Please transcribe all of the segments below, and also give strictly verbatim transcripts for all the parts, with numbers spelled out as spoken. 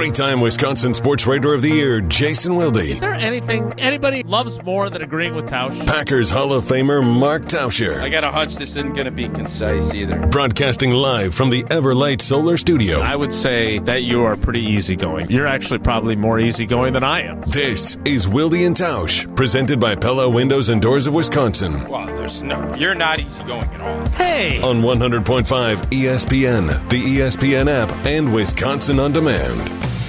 Three-time Wisconsin Sports Writer of the Year, Jason Wilde. Is there anything anybody loves more than agreeing with Tausch? Packers Hall of Famer, Mark Tauscher. I got a hunch this isn't going to be concise either. Broadcasting live from the Everlight Solar Studio. I would say that you are pretty easygoing. You're actually probably more easygoing than I am. This is Wilde and Tausch, presented by Pella Windows and Doors of Wisconsin. Well, there's no, you're not easygoing at all. Hey! On one hundred point five E S P N, the E S P N app, and Wisconsin On Demand.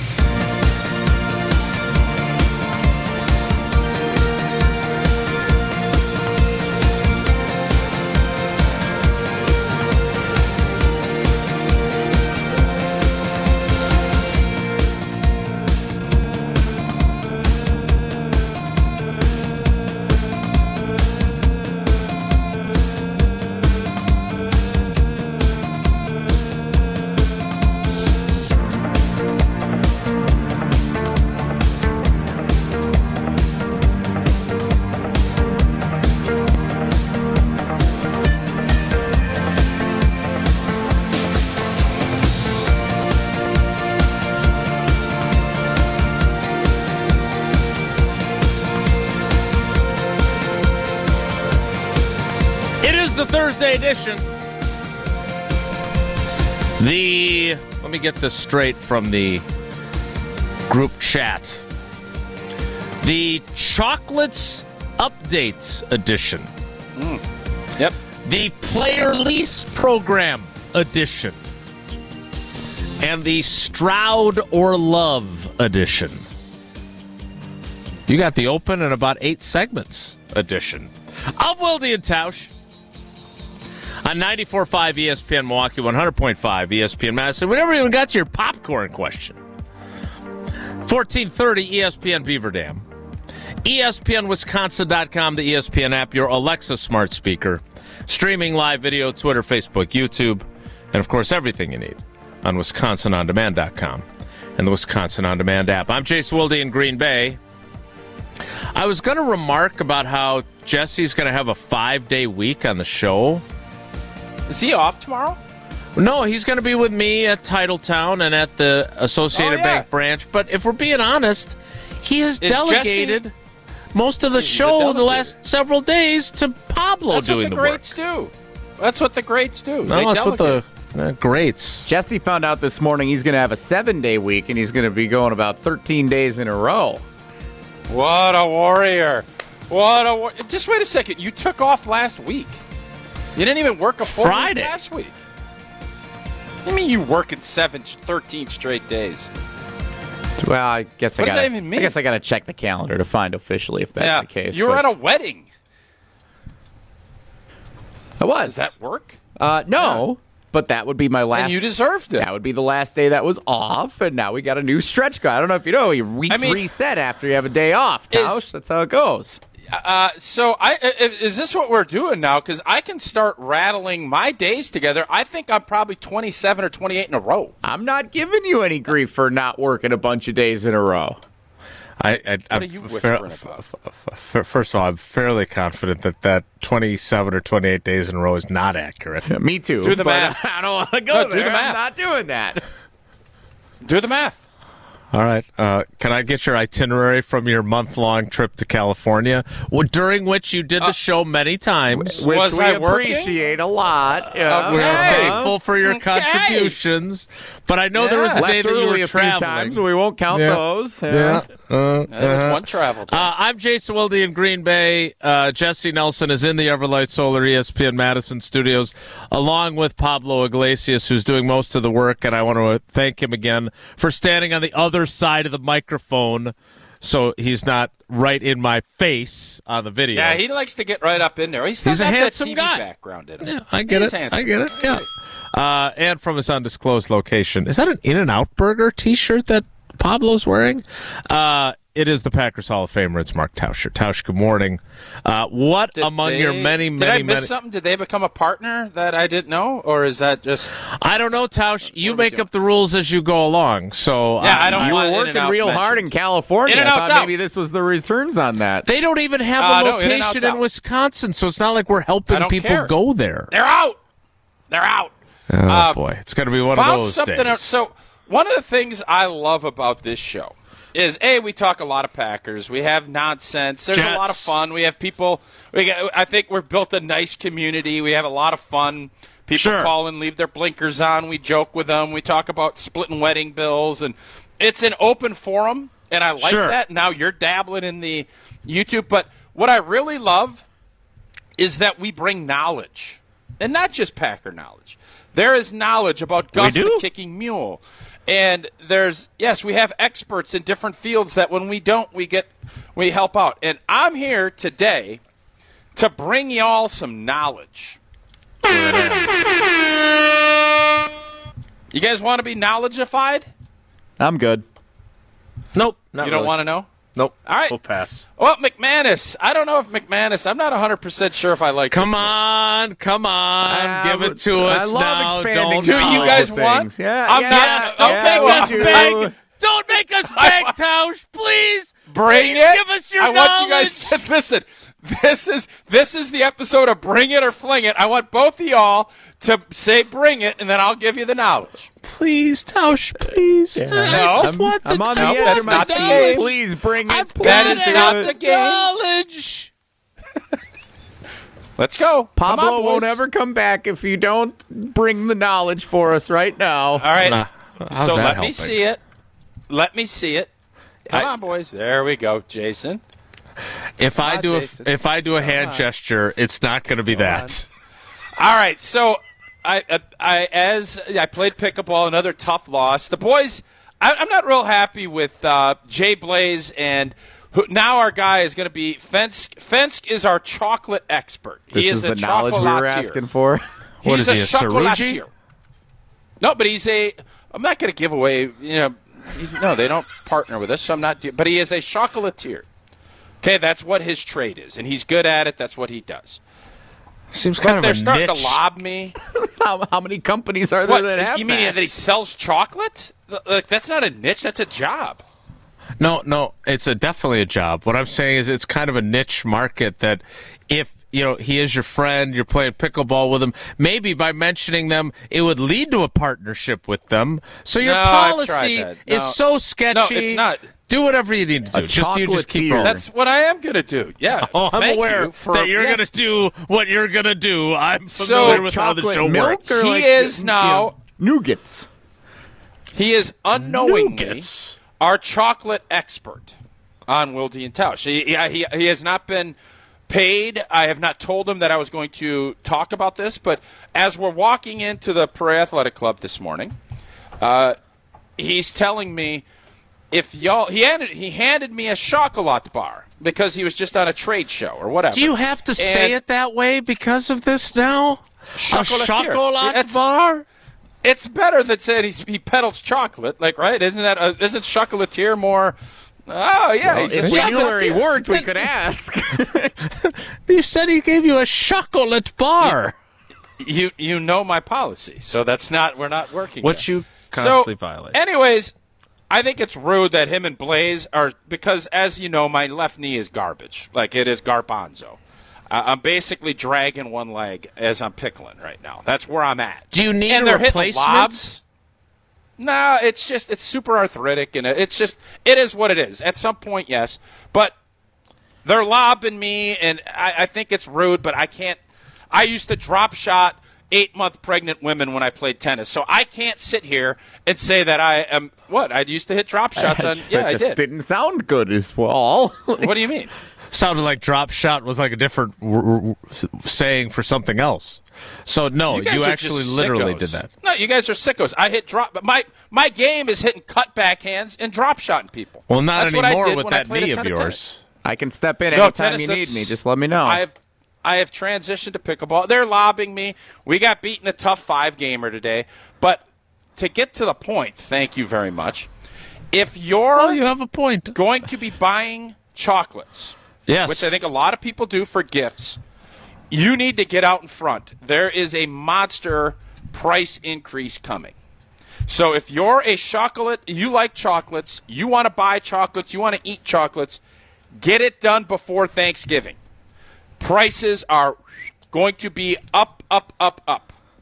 Thursday edition. The, let me get this straight from the group chat. The Chocolates Updates edition. Mm. Yep. The Player Lease Program edition. And the Stroud or Love edition. You got the open and about eight segments edition. I'm Wilde and Tausch. On ninety-four point five E S P N Milwaukee, one hundred point five E S P N Madison. We never even got to your popcorn question. fourteen thirty E S P N Beaver Dam. E S P N Wisconsin dot com, the E S P N app, your Alexa smart speaker. Streaming live video, Twitter, Facebook, YouTube, and of course everything you need on Wisconsin On Demand dot com and the Wisconsin On Demand app. I'm Jason Wilde in Green Bay. I was going to remark about how Jesse's going to have a five-day week on the show. Is he off tomorrow? No, he's going to be with me at Titletown and at the Associated oh, yeah. Bank branch. But if we're being honest, he has Is delegated Jesse, most of the show the last several days to Pablo that's doing the, the greats work. do. That's what the greats do. No, they that's delegate. what the uh, greats. Jesse found out this morning he's going to have a seven-day week, and he's going to be going about thirteen days in a row. What a warrior. What a war- Just wait a second. You took off last week. You didn't even work a full Friday week last week. I mean, you working seven, thirteen straight days. Well, I guess what I got. What does that even mean? I guess I got to check the calendar to find officially if that's yeah, the case. You were at a wedding. I was. Does that work? Uh, no, yeah. But that would be my last. And you deserved it. That would be the last day that was off, and now we got a new stretch go. I don't know if you know, your weeks I mean, reset after you have a day off, Tausch. Is, that's how it goes. Uh, so I is this what we're doing now? Because I can start rattling my days together. I think I'm probably twenty-seven or twenty-eight in a row. I'm not giving you any grief for not working a bunch of days in a row. I, I, what I'm are you whispering fa- about? F- f- f- first of all, I'm fairly confident that that twenty-seven or twenty-eight days in a row is not accurate. Me too. Do the but math. I don't want to go no, there. Do the math. I'm not doing that. Do the math. All right. Uh, can I get your itinerary from your month-long trip to California, well, during which you did the uh, show many times? Which was we I appreciate a lot. Yeah. Okay. We're thankful for your okay. contributions. But I know yeah. there was a Left day that you early were a traveling. few times, so we won't count yeah. those. Yeah. yeah. Uh, There was uh, one travel day. Uh, I'm Jason Wilde in Green Bay. Uh, Jesse Nelson is in the Everlight Solar E S P N Madison studios, along with Pablo Iglesias, who's doing most of the work. And I want to thank him again for standing on the other side of the microphone so he's not right in my face on the video. Yeah, he likes to get right up in there. He's, he's a got handsome that T V guy. Background in him. Yeah, I get he's it. Handsome. I get it. Yeah. Uh, and from his undisclosed location. Is that an In-N-Out Burger T-shirt that Pablo's wearing? Uh, it is the Packers Hall of Famer. It's Mark Tauscher. Tausch, good morning. Uh, what did among they, your many, did many, I miss many... something? Did they become a partner that I didn't know? Or is that just... I don't know, Tausch. You make up the rules as you go along. So yeah, uh, I don't You want were working In-N-Out real mentioned. hard in California. I In-N-Out's thought out. maybe this was the returns on that. They don't even have Uh, a no, In-N-Out's location in out. Wisconsin, so it's not like we're I helping don't people care. go there. They're out! They're out! Oh, Uh, boy. It's going to be one of found those something days. else. So one of the things I love about this show is, A, we talk a lot of Packers. We have nonsense. There's Jets. a lot of fun. We have people. We got, I think we're built a nice community. We have a lot of fun. People Sure. call and leave their blinkers on. We joke with them. We talk about splitting wedding bills. And it's an open forum, and I like Sure. that. Now you're dabbling in the YouTube. But what I really love is that we bring knowledge, and not just Packer knowledge. There is knowledge about Gus do? the Kicking Mule. And there's, yes, we have experts in different fields that when we don't, we get, we help out. And I'm here today to bring y'all some knowledge. You guys want to be knowledgeified? I'm good. Nope. Not You don't really. want to know? Nope. All right. We'll pass. Well, McManus. I don't know if McManus, I'm not one hundred percent sure if I like Come this on, come on, Uh, give it to I us love now. expanding Don't Do you knowledge guys of want? things. Yeah, I'm yeah, not- Don't okay, make well, us you- beg. Don't make us beg, Tausch. Please, Bring please it. Give us your I knowledge. want you guys to listen. This is this is the episode of Bring It or Fling It. I want both of y'all to say "Bring It," and then I'll give you the knowledge. Please, Tausch. Please. I No. just I'm, want the I'm on the Nope, edge that's of my not the seat. game. Please bring it. I've Please That got is to not have the game. knowledge. Let's go. Come Pablo on, boys. won't ever come back if you don't bring the knowledge for us right now. All right. Nah, how's so that let helping? me see it. Let me see it. Come I- on, boys. There we go, Jason. If I on, do a, Jason. if I do a hand on. gesture, it's not going to be that. All right. So I, I, I as I played pickleball, another tough loss. The boys. I, I'm not real happy with uh, Jay Blaze, and who, now our guy is going to be Fensk. Fensk is our chocolate expert. This he is is, a the knowledge we were chocolatier. asking for. What he's is he, a chocolatier. Saruji? No, but he's a. I'm not going to give away. You know, he's no. They don't partner with us, so I'm not. do- But he is a chocolatier. Okay, that's what his trade is, and he's good at it. That's what he does. Seems But kind of they're a starting niche. to lob me. How, how many companies are there What? that have You mean that? that he sells chocolate? Like that's not a niche. That's a job. No, no, it's a definitely a job. What I'm saying is it's kind of a niche market that if you know he is your friend, you're playing pickleball with him, maybe by mentioning them, it would lead to a partnership with them. So your No, I've policy tried that. No. is so sketchy. No, it's not. Do whatever you need to do. A Just you just keep chocolatier. rolling. That's what I am going to do. Yeah. Oh, I'm Thank aware you for, that you're yes. going to do what you're going to do. I'm So, familiar with how the Chocolate show milk works. or He like, is you now- know, nougats. He is unknowingly Nougats. our chocolate expert on Wilde and Tausch. He, he, he, he has not been paid. I have not told him that I was going to talk about this, but as we're walking into the Prairie Athletic Club this morning, uh, he's telling me if y'all he handed he handed me a chocolate bar because he was just on a trade show or whatever. Do you have to say And- it that way because of this now? Chocolatier. A chocolate It's- bar? It's better than saying he's, he peddles chocolate, like right? Isn't that a, isn't chocolatier more? Oh yeah, he's If a we knew where he chocolatier. worked, we could ask. You said he gave you a chocolate bar. You you know my policy, so that's not we're not working. What there. you constantly so, violate. Anyways, I think it's rude that him and Blaze are because, as you know, my left knee is garbage. Like it is garbanzo. Uh, I'm basically dragging one leg as I'm pickling right now. That's where I'm at. Do you need and a they're hitting replacement? lobs. No, it's just it's super arthritic and it's just it is what it is. At some point, yes, but they're lobbing me, and I, I think it's rude. But I can't. I used to drop shot eight month pregnant women when I played tennis, so I can't sit here and say that I am what I used to hit drop shots on. That Yeah, I just did. didn't sound good as well. What do you mean? Sounded like drop shot was like a different w- w- saying for something else. So no, you, guys are actually just literally sickos. did that. No, you guys are sickos. I hit drop, but my my game is hitting cut backhands and drop shotting people. Well, not That's what I anymore did with when I that played a knee of ton yours. tennis. I can step in No, anytime tennis, you need that's- me. Just let me know. I have I have transitioned to pickleball. They're lobbing me. We got beaten a tough five gamer today, but to get to the point, thank you very much. If you're Oh, you have a point. going to be buying chocolates, Yes. which I think a lot of people do for gifts, you need to get out in front. There is a monster price increase coming. So if you're a chocolate, you like chocolates, you want to buy chocolates, you want to eat chocolates, get it done before Thanksgiving. Prices are going to be up, up, up, up.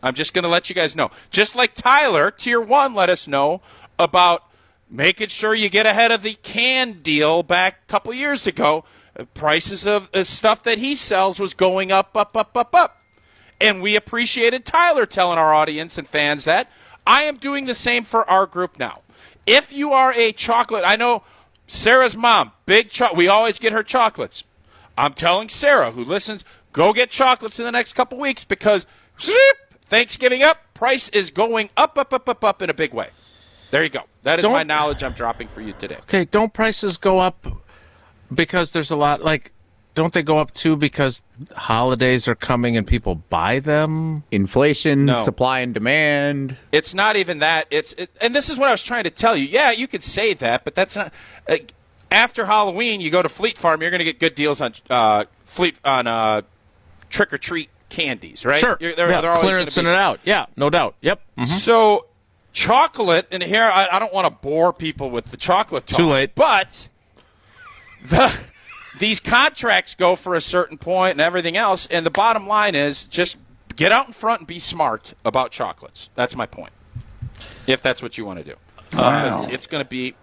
I'm just going to let you guys know. Just like Tyler, Tier one, let us know about making sure you get ahead of the can deal back a couple years ago. Prices of uh, stuff that he sells was going up, up, up, up, up. And we appreciated Tyler telling our audience and fans that. I am doing the same for our group now. If you are a chocolate, I know Sarah's mom, big cho- we always get her chocolates. I'm telling Sarah, who listens, go get chocolates in the next couple weeks because Thanksgiving up, price is going up, up, up, up, up in a big way. There you go. That is don't, my knowledge I'm dropping for you today. Okay, don't prices go up because there's a lot, like, don't they go up too because holidays are coming and people buy them? Inflation, no. Supply and demand. It's not even that. It's it, and this is what I was trying to tell you. Yeah, you could say that, but that's not. Uh, after Halloween, you go to Fleet Farm, you're going to get good deals on uh, Fleet on uh, trick or treat candies, right? Sure. You're, they're, yeah, they're clearancing it out. Yeah, no doubt. Yep. Mm-hmm. So chocolate, and here I, I don't want to bore people with the chocolate talk. Too late. But the. These contracts go for a certain point and everything else, and the bottom line is just get out in front and be smart about chocolates. That's my point, if that's what you want to do. Wow. Uh, it's going to be...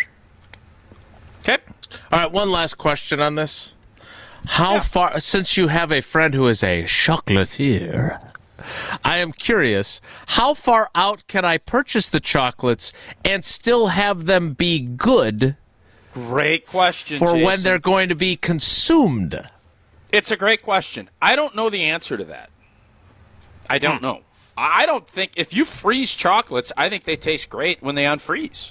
Okay. All right, one last question on this. How yeah. far, since you have a friend who is a chocolatier, I am curious, how far out can I purchase the chocolates and still have them be good? Great question, For Jason. when they're going to be consumed. It's a great question. I don't know the answer to that. I don't hmm. know. I don't think, if you freeze chocolates, I think they taste great when they unfreeze.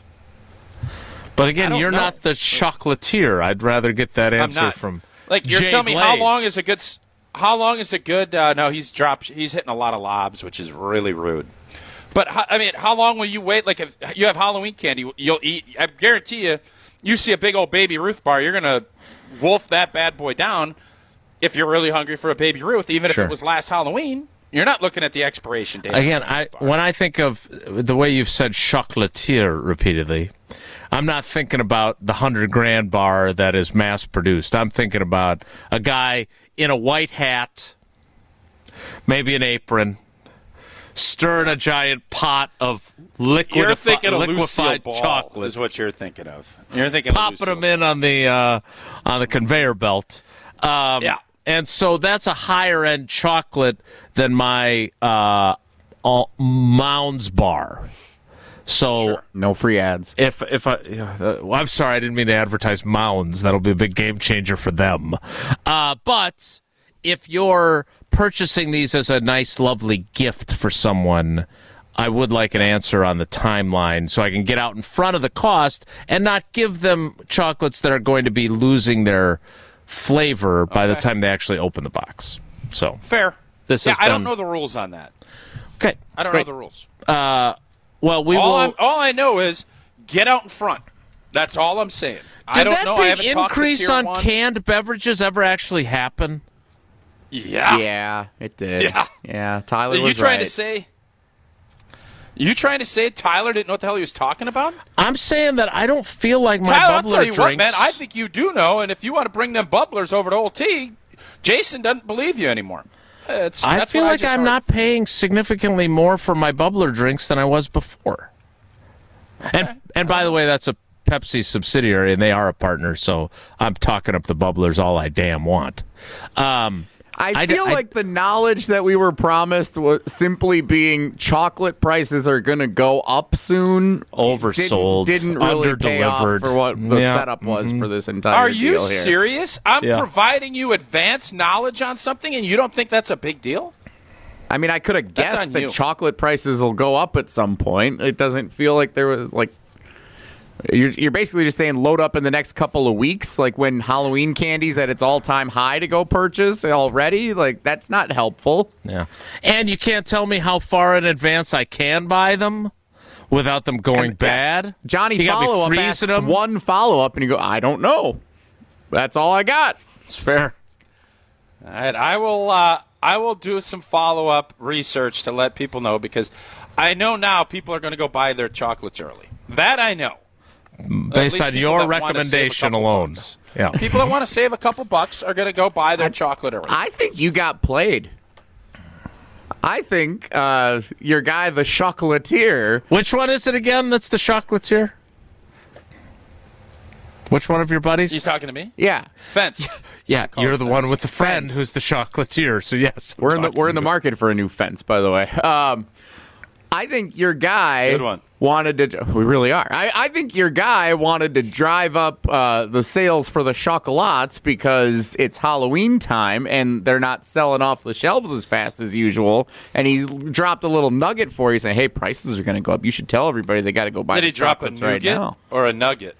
But again, you're know. not the chocolatier. I'd rather get that answer from Like, you're Jay telling me Glaze. how long is a good, how long is a good, uh, no, he's dropped, he's hitting a lot of lobs, which is really rude. But, I mean, how long will you wait? Like, if you have Halloween candy, you'll eat, I guarantee you, you see a big old Baby Ruth bar, you're going to wolf that bad boy down if you're really hungry for a Baby Ruth, even sure. if it was last Halloween. You're not looking at the expiration date. Again, I when I think of the way you've said chocolatier repeatedly, I'm not thinking about the hundred grand bar that is mass produced. I'm thinking about a guy in a white hat, maybe an apron, stirring a giant pot of liquid you're thinking of liquefied Lucille chocolate. Ball is what you're thinking of. You're thinking popping of them in on the uh, on the conveyor belt. Um, yeah, and so that's a higher end chocolate than my uh, uh, Mounds bar. So sure. No free ads. If if I, uh, well, I'm sorry, I didn't mean to advertise Mounds. That'll be a big game changer for them. Uh, but if you're purchasing these as a nice, lovely gift for someone, I would like an answer on the timeline so I can get out in front of the cost and not give them chocolates that are going to be losing their flavor by okay. the time they actually open the box. So fair. This yeah, is I don't know the rules on that. Okay, I don't great. know the rules. Uh, well, we all will. I'm, all I know is get out in front. That's all I'm saying. Did I don't that know. big I haven't increase talked to on one. canned beverages ever actually happen? Yeah. Yeah, it did. Yeah. Yeah, Tyler Are you was trying right. to say? You trying to say Tyler didn't know what the hell he was talking about? I'm saying that I don't feel like my Tyler, I'll bubbler tell you drinks. what, man. I think you do know, and if you want to bring them bubblers over to Old T, Jason doesn't believe you anymore. It's, I that's feel what like I just I'm heard. not paying significantly more for my bubbler drinks than I was before. Okay. And and by the way, that's a Pepsi subsidiary, and they are a partner, so I'm talking up the bubblers all I damn want. Um, I I feel d- I- like the knowledge that we were promised was simply being chocolate prices are going to go up soon. Oversold, Didn't, didn't really pay off underdelivered. for what the Yeah. setup was Mhm. for this entire Are you deal here. serious? I'm Yeah. providing you advanced knowledge on something, and you don't think that's a big deal? I mean, I could have That's guessed on that you. chocolate prices will go up at some point. It doesn't feel like there was like you're, you're basically just saying load up in the next couple of weeks, like when Halloween candy's at its all-time high to go purchase already. Like that's not helpful. Yeah, and you can't tell me how far in advance I can buy them without them going And, yeah, bad. Johnny You got me follow up freezing asks them? one follow up, and you go, I don't know. That's all I got. It's fair. All right, I will. Uh, I will do some follow up research to let people know because I know now people are going to go buy their chocolates early. That I know. Based on people your that wanna save a recommendation couple alone. bucks. Yeah. People that want to save a couple bucks are going to go buy their chocolate early. I think you got played. I think uh, your guy, the chocolatier. Which one is it again? That's the chocolatier. Which one of your buddies? You talking to me? Yeah, Fence. Yeah, you're the Fence. one with the friend Fence. who's the chocolatier. So yes, I'm we're in the talking we're in the to- market for a new fence, by the way. Um, I think your guy Good one. wanted to. We really are. I, I think your guy wanted to drive up uh, the sales for the chocolates because it's Halloween time and they're not selling off the shelves as fast as usual. And he dropped a little nugget for you, saying, "Hey, prices are going to go up. You should tell everybody they got to go buy Did the he drop a chocolates right nougat now." or a nugget?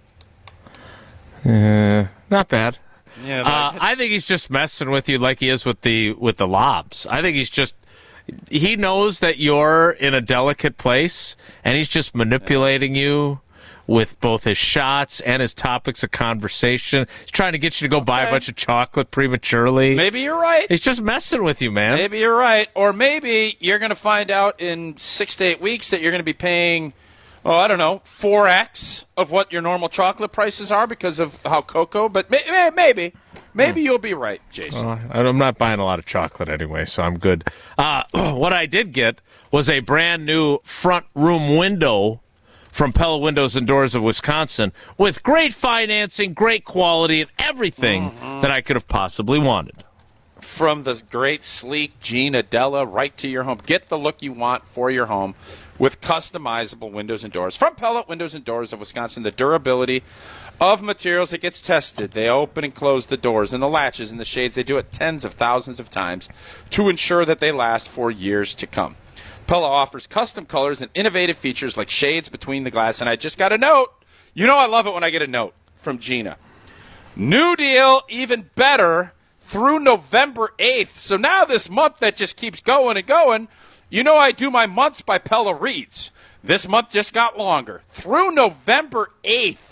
Uh, not bad. Yeah, Uh, like- I think he's just messing with you like he is with the with the lobs. I think he's just he knows that you're in a delicate place, and he's just manipulating you with both his shots and his topics of conversation. He's trying to get you to go buy a Okay. bunch of chocolate prematurely. maybe you're right. He's just messing with you, man. Maybe you're right. Or maybe you're going to find out in six to eight weeks that you're going to be paying, oh, I don't know, four X of what your normal chocolate prices are because of how cocoa. But may- may- maybe. Maybe you'll be right, Jason. Uh, I'm not buying a lot of chocolate anyway, so I'm good. Uh, what I did get was a brand new front room window from Pella Windows and Doors of Wisconsin with great financing, great quality, and everything that I could have possibly wanted. From the great, sleek Gene Adela right to your home. Get the look you want for your home with customizable windows and doors. From Pellet Windows and Doors of Wisconsin, the durability of materials that gets tested. They open and close the doors and the latches and the shades. They do it tens of thousands of times to ensure that they last for years to come. Pella offers custom colors and innovative features like shades between the glass. And I just got a note. You know I love it when I get a note from Gina. New deal, even better, through November eighth. So now this month that just keeps going and going, you know I do my months by Pella Reads. This month just got longer. Through November eighth.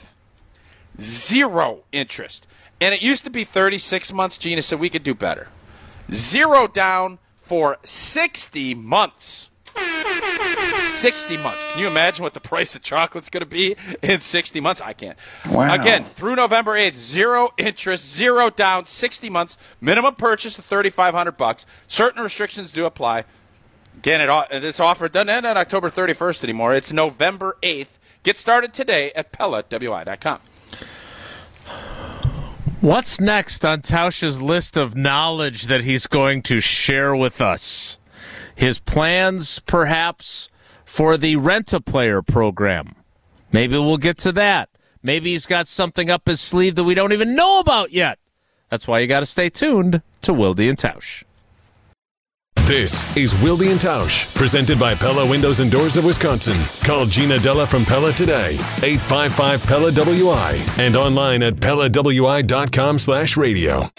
Zero interest. And it used to be thirty-six months, Gina, so we could do better. Zero down for sixty months. sixty months. Can you imagine what the price of chocolate's going to be in sixty months? I can't. Wow. Again, through November eighth, zero interest, zero down, sixty months. Minimum purchase of thirty-five hundred bucks. Certain restrictions do apply. Again, it, this offer doesn't end on October thirty-first anymore. It's November eighth. Get started today at Pella W I dot com. What's next on Tausch's list of knowledge that he's going to share with us? His plans, perhaps, for the Rent-A-Player program. Maybe we'll get to that. Maybe he's got something up his sleeve that we don't even know about yet. That's why you got to stay tuned to Wilde and Tausch. This is Wilde and Tausch, presented by Pella Windows and Doors of Wisconsin. Call Gina Della from Pella today, eight five five Pella W I, and online at Pella W I dot com slash radio.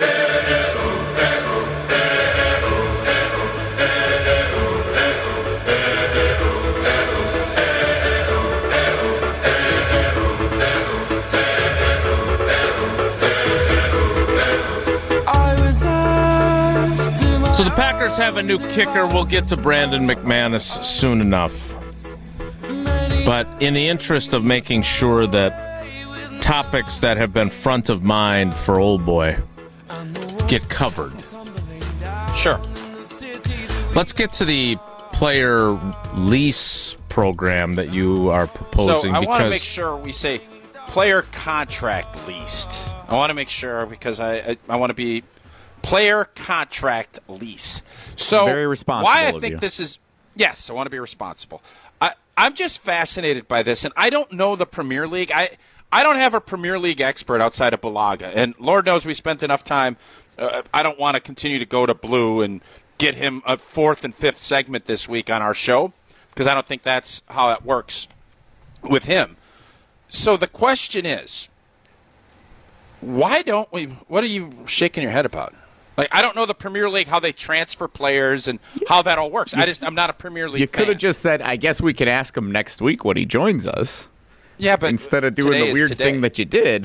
So the Packers have a new kicker. We'll get to Brandon McManus soon enough. But in the interest of making sure that topics that have been front of mind for Old Boy get covered, Sure. let's get to the player lease program that you are So proposing. I want to because make sure we say player contract leased. I want to make sure because I I, I want to be player contract lease. So Very responsible why I of think you. this is yes, I want to be responsible. I I'm just fascinated by this, and I don't know the Premier League. I I don't have a Premier League expert outside of Balaga, and Lord knows we spent enough time. Uh, I don't want to continue to go to Blue and get him a fourth and fifth segment this week on our show because I don't think that's how it works with him. So the question is, why don't we? What are you shaking your head about? Like, I don't know the Premier League, how they transfer players and how that all works. I just, I'm not a Premier League You could have fan. just said, I guess we could ask him next week when he joins us. Yeah, but Instead of doing today the is weird today. thing that you did.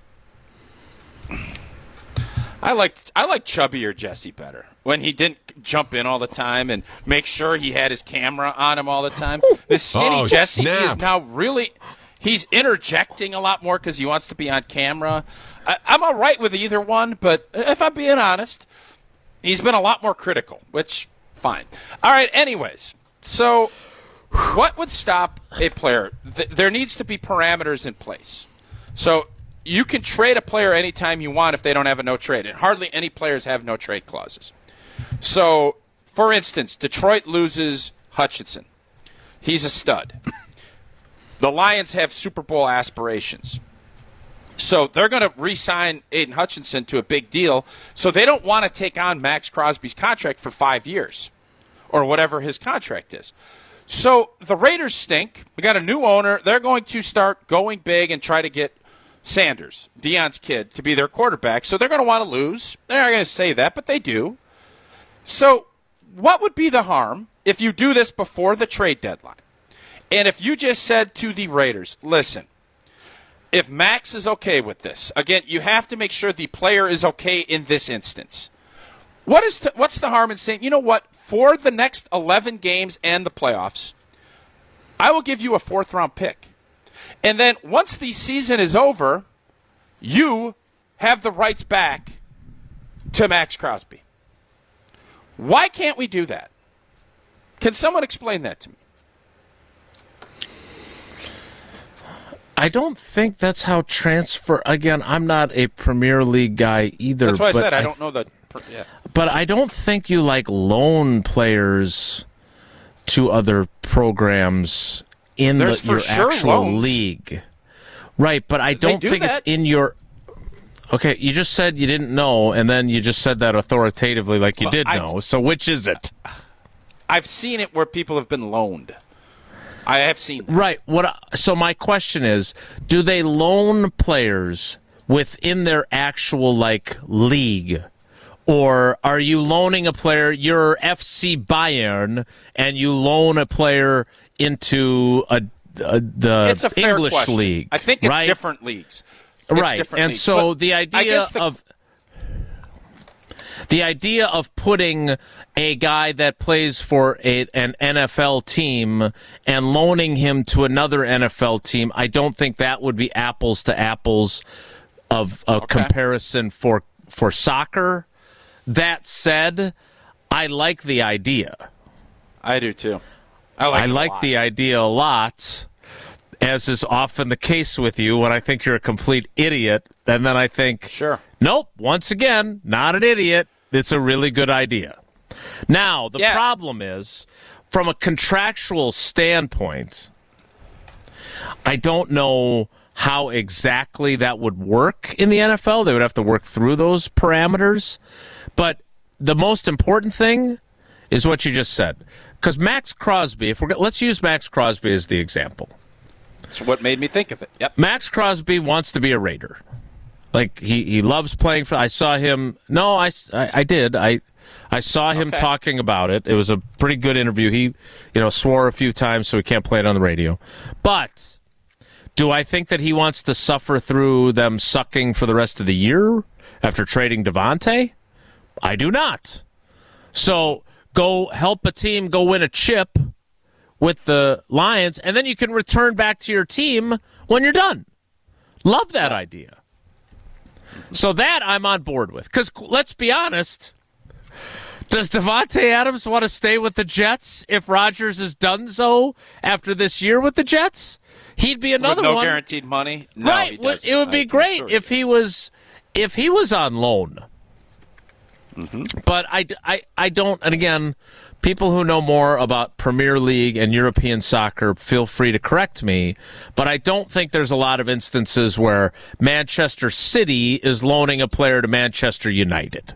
I liked I like Chubby or Jesse better when he didn't jump in all the time and make sure he had his camera on him all the time. This skinny Oh, Jesse snap. is now really he's interjecting a lot more because he wants to be on camera. I, I'm all right with either one, but if I'm being honest, he's been a lot more critical, which Fine. All right, anyways. So what would stop a player? Th- there needs to be parameters in place. So you can trade a player anytime you want if they don't have a no-trade. And hardly any players have no-trade clauses. So, for instance, Detroit loses Hutchinson. He's a stud. The Lions have Super Bowl aspirations. So they're going to re-sign Aiden Hutchinson to a big deal. So they don't want to take on Max Crosby's contract for five years or whatever his contract is. So the Raiders stink. We got a new owner. They're going to start going big and try to get Sanders, Deion's kid, to be their quarterback. So they're going to want to lose. They're not going to say that, but they do. So what would be the harm if you do this before the trade deadline? And if you just said to the Raiders, listen, if Max is okay with this, again, you have to make sure the player is okay in this instance. What is t- what's the harm in saying, you know what, for the next eleven games and the playoffs, I will give you a fourth-round pick. And then once the season is over, you have the rights back to Max Crosby. Why can't we do that? Can someone explain that to me? I don't think that's how transfer. Again, I'm not a Premier League guy either. That's why I but said I, I don't know the. Yeah. But I don't think you like loan players to other programs in There's the, for your sure actual loans. league. Right, but I don't do think that. it's in your. Okay, you just said you didn't know, and then you just said that authoritatively like you Well, did I've- know. So which is it? I've seen it where people have been loaned. I have seen that. Right. What? I- So my question is, do they loan players within their actual like league, or are you loaning a player? You're F C Bayern, and you loan a player into a, a the It's a fair English question. league. I think it's right? different leagues. It's right. different And leagues. so But the I idea guess the, of the idea of putting a guy that plays for a, an N F L team and loaning him to another N F L team, I don't think that would be apples to apples of a Okay. comparison for for soccer. That said, I like the idea. I do too. I like, I it a like lot. the idea a lot, as is often the case with you when I think you're a complete idiot, and then I think, Sure. nope, once again, not an idiot. It's a really good idea. Now, the Yeah. problem is, from a contractual standpoint, I don't know how exactly that would work in the N F L. They would have to work through those parameters. But the most important thing is what you just said. Because Max Crosby, if we're let's use Max Crosby as the example. That's what made me think of it. Yep. Max Crosby wants to be a Raider. Like, he, he loves playing for... I saw him... No, I, I, I did. I I saw him Okay. talking about it. It was a pretty good interview. He, you know, swore a few times, so he can't play it on the radio. But do I think that he wants to suffer through them sucking for the rest of the year after trading Devontae? I do not. So go help a team go win a chip with the Lions, and then you can return back to your team when you're done. Love that idea. So that I'm on board with. Because let's be honest, does Devontae Adams want to stay with the Jets if Rodgers is done so after this year with the Jets? He'd be another With no one. guaranteed money. No, right. he Would- doesn't. it would I be can great assure you. if he was if he was on loan. But I, I, I don't, and again, people who know more about Premier League and European soccer, feel free to correct me, but I don't think there's a lot of instances where Manchester City is loaning a player to Manchester United.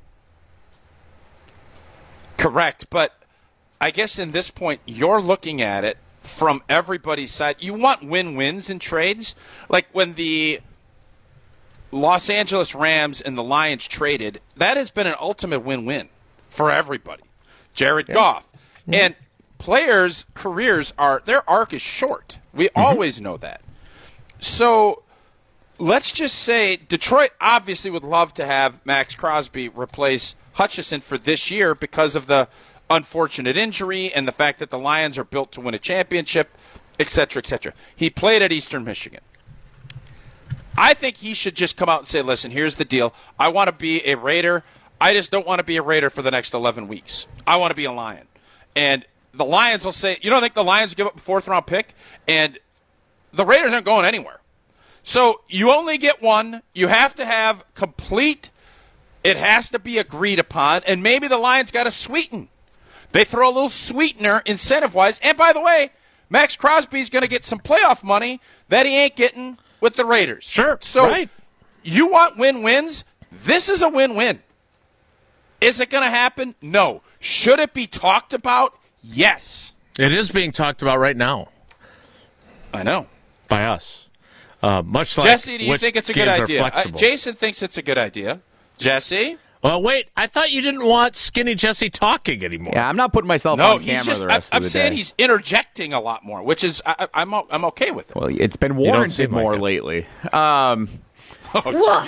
Correct, but I guess in this point, you're looking at it from everybody's side. You want win-wins in trades. Like when the Los Angeles Rams and the Lions traded, that has been an ultimate win-win for everybody. Jared Goff. And players' careers are, their arc is short. We always know that. So let's just say Detroit obviously would love to have Max Crosby replace Hutchinson for this year because of the unfortunate injury and the fact that the Lions are built to win a championship, et cetera, et cetera. He played at Eastern Michigan. I think he should just come out and say, listen, here's the deal. I want to be a Raider. I just don't want to be a Raider for the next eleven weeks. I want to be a Lion. and the Lions will say, you don't think the Lions give up a fourth-round pick? And the Raiders aren't going anywhere. So you only get one. You have to have complete – it has to be agreed upon, and maybe the Lions got to sweeten. They throw a little sweetener incentive-wise. And by the way, Max Crosby's going to get some playoff money that he ain't getting with the Raiders. Sure, so right. You want win-wins? This is a win-win. Is it going to happen? No. Should it be talked about? Yes. It is being talked about right now. I know. By us. Uh, much like Jesse, do you which think it's a good games are idea? Uh, flexible. Jason thinks it's a good idea. Jesse? Well, wait. I thought you didn't want Skinny Jesse talking anymore. Yeah, I'm not putting myself No, on he's camera just. the I, rest I'm of the saying day. he's interjecting a lot more, which is I, I'm o- I'm okay with it. Well, it's been don't warranted seem like more it. lately. Um, Oh,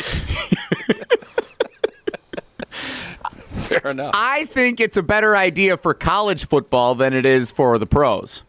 fair enough. I think it's a better idea for college football than it is for the pros.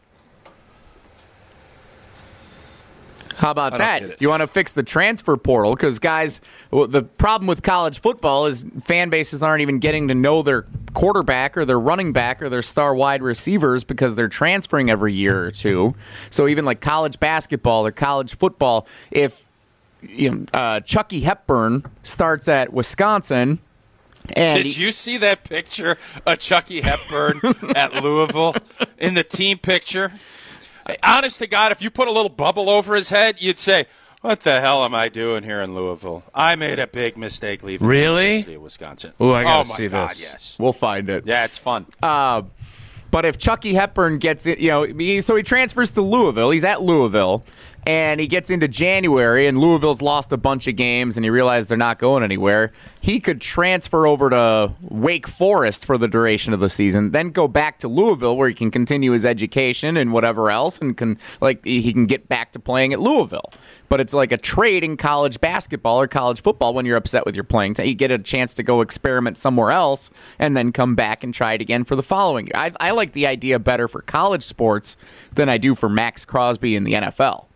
How about I don't that? get it. You want to fix the transfer portal? Because, guys, well, the problem with college football is fan bases aren't even getting to know their quarterback or their running back or their star wide receivers because they're transferring every year or two. So even like college basketball or college football, if you know, uh, Chucky Hepburn starts at Wisconsin and Did you see that picture of Chucky Hepburn at Louisville in the team picture? Honest to God, if you put a little bubble over his head, you'd say, what the hell am I doing here in Louisville? I made a big mistake leaving Really? the University of Wisconsin. Ooh, I gotta oh my see God, this. Yes. we'll find it. Yeah, it's fun. Uh, but if Chucky Hepburn gets it, you know, he, so he transfers to Louisville. He's at Louisville, and he gets into January, and Louisville's lost a bunch of games, and he realized they're not going anywhere. He could transfer over to Wake Forest for the duration of the season, then go back to Louisville where he can continue his education and whatever else, and can like he can get back to playing at Louisville. But it's like a trade in college basketball or college football when you're upset with your playing time. You get a chance to go experiment somewhere else and then come back and try it again for the following year. I, I like the idea better for college sports than I do for Max Crosby in the N F L.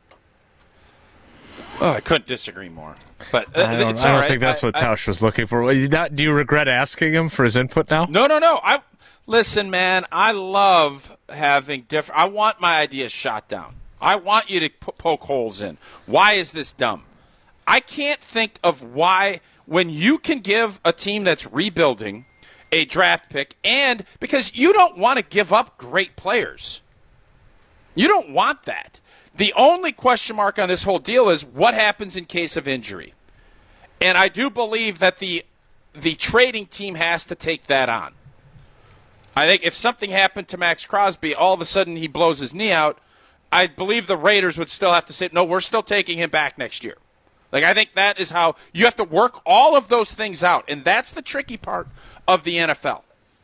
Oh, I couldn't disagree more. But uh, I don't, it's I all don't right. think that's I- what I- Tausch was looking for. Well, you not, do you regret asking him for his input now? No, no, no. I listen, man. I love having different. I want my ideas shot down. I want you to p- poke holes in. Why is this dumb? I can't think of why when you can give a team that's rebuilding a draft pick, and because you don't want to give up great players. You don't want that. The only question mark on this whole deal is what happens in case of injury. And I do believe that the the trading team has to take that on. I think if something happened to Max Crosby, all of a sudden he blows his knee out, I believe the Raiders would still have to say, no, we're still taking him back next year. Like, I think that is how you have to work all of those things out. And that's the tricky part of the N F L.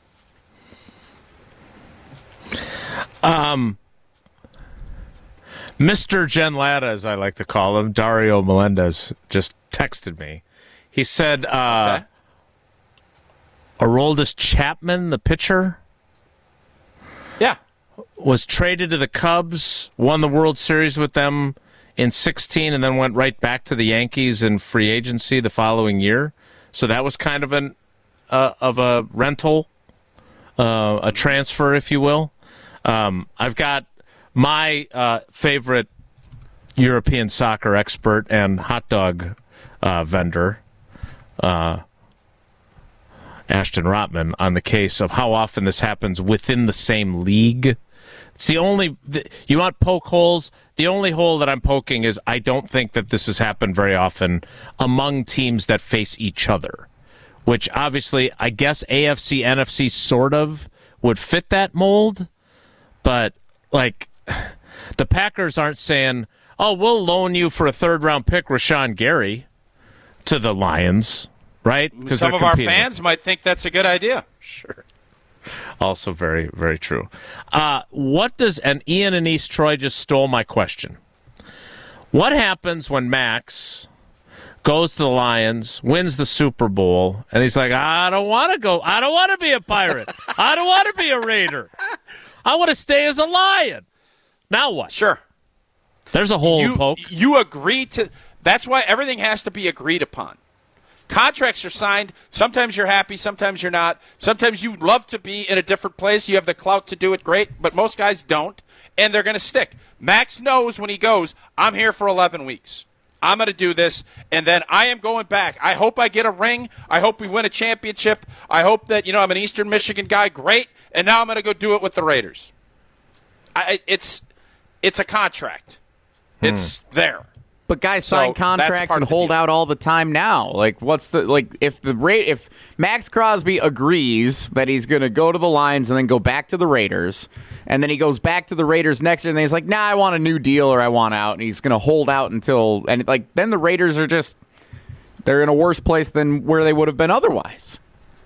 Um, Mister Jen Latta, as I like to call him, Dario Melendez, just texted me. He said, uh, Okay. Aroldis Chapman, the pitcher, Yeah. was traded to the Cubs, won the World Series with them in sixteen, and then went right back to the Yankees in free agency the following year. So that was kind of an uh, of a rental, uh, a transfer, if you will. Um, I've got my uh, favorite European soccer expert and hot dog uh, vendor, uh, Ashton Rotman, on the case of how often this happens within the same league. It's the only, the, you want poke holes? The only hole that I'm poking is I don't think that this has happened very often among teams that face each other, which obviously I guess A F C, N F C sort of would fit that mold, but like the Packers aren't saying, oh, we'll loan you for a third round pick, Rashawn Gary, to the Lions, right? Some they're of our competing. fans might think that's a good idea. Sure. Also very, very true. Uh, what does, and Ian and East Troy just stole my question. What happens when Max goes to the Lions, wins the Super Bowl, and he's like, I don't want to go, I don't want to be a Pirate. I don't want to be a Raider. I want to stay as a Lion. Now what? Sure. There's a hole You, to poke. you agree to, that's why everything has to be agreed upon. Contracts are signed. Sometimes you're happy, sometimes you're not. Sometimes you love to be in a different place. You have the clout to do it great, but most guys don't, and they're going to stick. Max knows when he goes, I'm here for eleven weeks. I'm going to do this, and then I am going back. I hope I get a ring. I hope we win a championship. I hope that, you know, I'm an Eastern Michigan guy. Great. And now I'm going to go do it with the Raiders. I, it's it's a contract. Hmm. It's there. But guys So sign contracts and hold out all the time now. Like, what's the like? If the rate, if Max Crosby agrees that he's going to go to the Lions and then go back to the Raiders, and then he goes back to the Raiders next year, and then he's like, "Nah, I want a new deal or I want out," and he's going to hold out until and like then the Raiders are just they're in a worse place than where they would have been otherwise.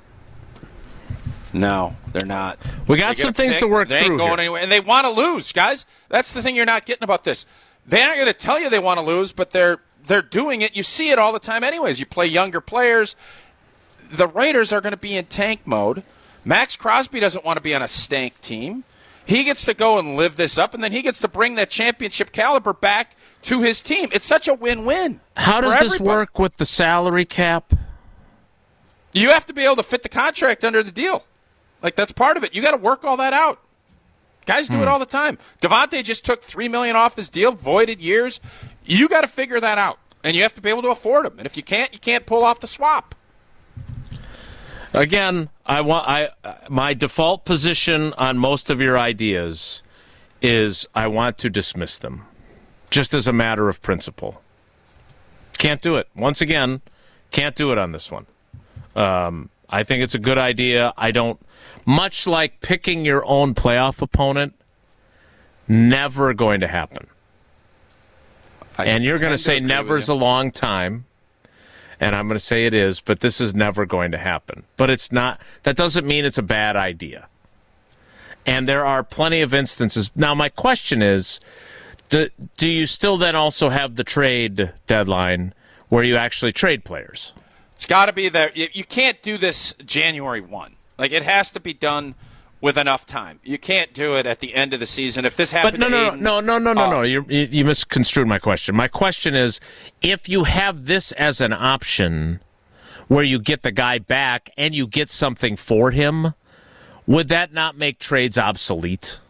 No, they're not. We got some things pick. to work they through ain't going here. anywhere, and they want to lose, guys. That's the thing you're not getting about this. They aren't going to tell you they want to lose, but they're they're doing it. You see it all the time anyways. You play younger players. The Raiders are going to be in tank mode. Max Crosby doesn't want to be on a stank team. He gets to go and live this up, and then he gets to bring that championship caliber back to his team. It's such a win-win. How does for this everybody. work with the salary cap? You have to be able to fit the contract under the deal. Like, that's part of it. You got to work all that out. Guys do hmm. it all the time. Devontae just took three million dollars off his deal, voided years. You got to figure that out, and you have to be able to afford him. And if you can't, you can't pull off the swap. Again, I want I my default position on most of your ideas is I want to dismiss them, just as a matter of principle. Can't do it. Once again, can't do it on this one. Um, I think it's a good idea. I don't, much like picking your own playoff opponent, never going to happen. I and you're going to tend say agree never's with a long time, and I'm going to say it is, but this is never going to happen. But it's not, that doesn't mean it's a bad idea. And there are plenty of instances. Now, my question is, do, do you still then also have the trade deadline where you actually trade players? It's got to be there. You can't do this January first. Like, it has to be done with enough time. You can't do it at the end of the season. If this happened but no, to no, Aiden, no, no, no, no, uh, no. You, you you misconstrued my question. My question is, if you have this as an option where you get the guy back and you get something for him, would that not make trades obsolete?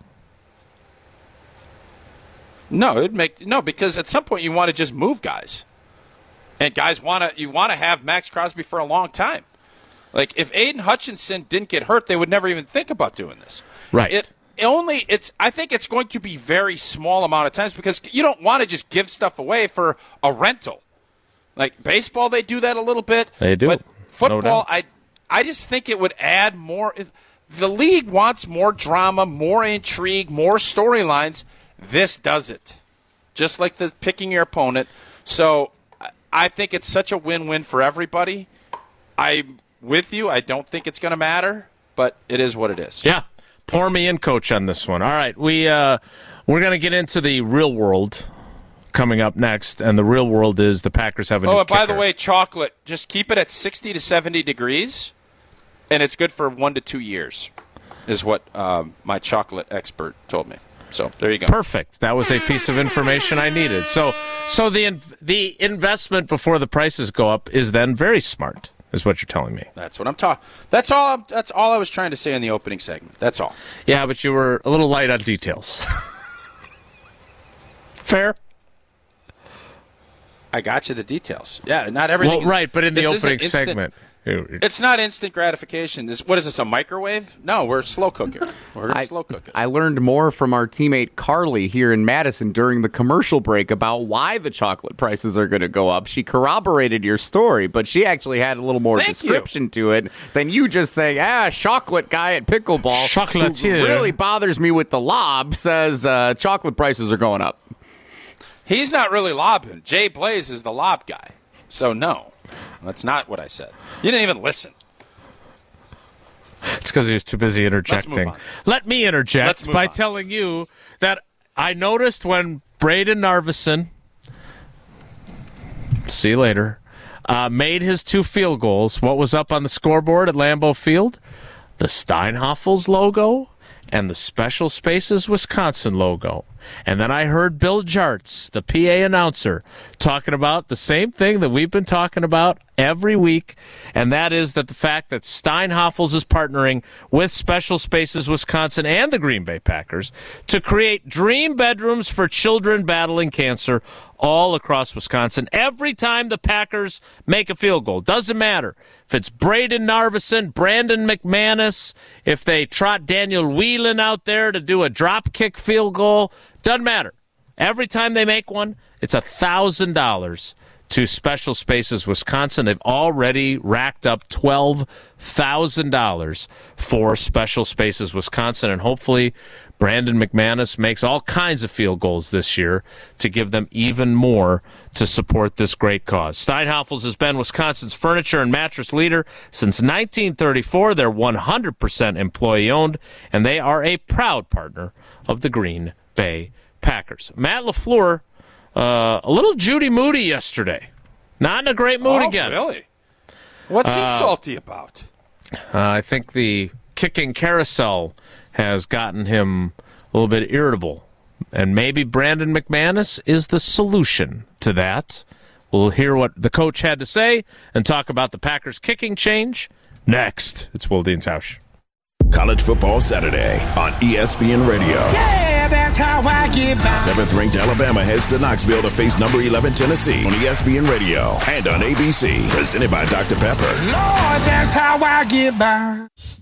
No, it'd make no because at some point you want to just move guys, and guys want to you want to have Max Crosby for a long time. Like, if Aiden Hutchinson didn't get hurt, they would never even think about doing this. Right. It, it only it's. I think it's going to be very small amount of times because you don't want to just give stuff away for a rental. Like baseball, they do that a little bit. They do. But football, No doubt. I I just think it would add more. The league wants more drama, more intrigue, more storylines. This does it, just like the picking your opponent. So I think it's such a win-win for everybody. I'm with you. I don't think it's going to matter, but it is what it is. Yeah. Pour me in, coach, on this one. All right. We, uh, we're going to get into the real world coming up next, and the real world is the Packers have a new Oh, and by kicker. the way, chocolate, just keep it at sixty to seventy degrees, and it's good for one to two years, is what um, my chocolate expert told me. So there you go. Perfect. That was a piece of information I needed. So, so the in, the investment before the prices go up is then very smart, is what you're telling me. That's what I'm talking. That's all. I'm, that's all I was trying to say in the opening segment. That's all. Yeah, but you were a little light on details. Fair. I got you the details. Yeah, not everything. Well, is, right, but in the this isn't opening instant- segment. It's not instant gratification. This, what is this, a microwave? No, we're slow cooking. We're I, slow cooking. I learned more from our teammate Carly here in Madison during the commercial break about why the chocolate prices are going to go up. She corroborated your story, but she actually had a little more Thank description you. to it than you just saying, ah, chocolate guy at pickleball Chocolatier. who really bothers me with the lob says uh, chocolate prices are going up. He's not really lobbing. Jay Blaze is the lob guy. So, no, that's not what I said. You didn't even listen. It's because he was too busy interjecting. on. Let me Let's interject move by on. telling you that I noticed when Braden Narvison, see you later, uh, made his two field goals, what was up on the scoreboard at Lambeau Field? The Steinhoffels logo and the Special Spaces Wisconsin logo. And then I heard Bill Jartz, the P A announcer, talking about the same thing that we've been talking about every week, and that is that the fact that Steinhoffels is partnering with Special Spaces Wisconsin and the Green Bay Packers to create dream bedrooms for children battling cancer all across Wisconsin. Every time the Packers make a field goal, doesn't matter if it's Braden Narveson, Brandon McManus, if they trot Daniel Whelan out there to do a drop kick field goal, doesn't matter. Every time they make one, it's one thousand dollars to Special Spaces Wisconsin. They've already racked up twelve thousand dollars for Special Spaces Wisconsin, and hopefully Brandon McManus makes all kinds of field goals this year to give them even more to support this great cause. Steinhoffels has been Wisconsin's furniture and mattress leader since nineteen thirty-four. They're one hundred percent employee-owned, and they are a proud partner of the Green Bay Packers. Matt LaFleur, uh, a little Judy Moody yesterday. Not in a great mood oh, again. Really? What's he Uh, salty about? Uh, I think the kicking carousel has gotten him a little bit irritable. And maybe Brandon McManus is the solution to that. We'll hear what the coach had to say and talk about the Packers kicking change next. It's Wilde and Tausch. College Football Saturday on E S P N Radio. Yeah, that's how I get by. Seventh-ranked Alabama heads to Knoxville to face number eleven Tennessee on E S P N Radio and on A B C. Presented by Doctor Pepper. Lord, that's how I get by.